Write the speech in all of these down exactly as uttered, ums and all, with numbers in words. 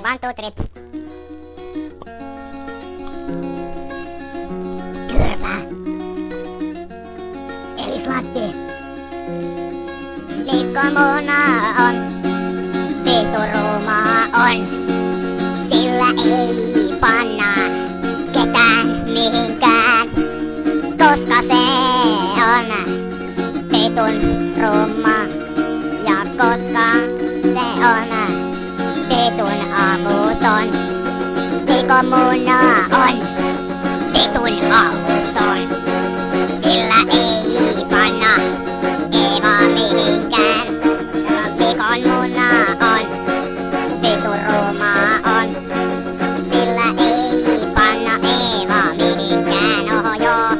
One, two, three. Kyrpä. Eli slatti. Liikkomuna on. Vituruma on. Sillä ei panna ketään mihinkään. Koska se on vitun rumma. Ja koska se on vitun avuton. Liikkomuna on vitun avuton. Sillä ei panna Eeva mihinkään. Mikon muna on vitun ruma on. Sillä ei panna Eeva mihinkään. Oho joo.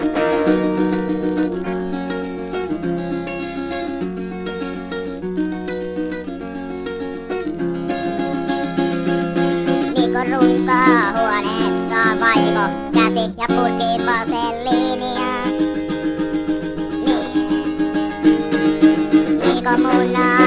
Mikon runkaa huoneessa vaiko käsi ja purkii vaseliinia. Niin. Mikon muna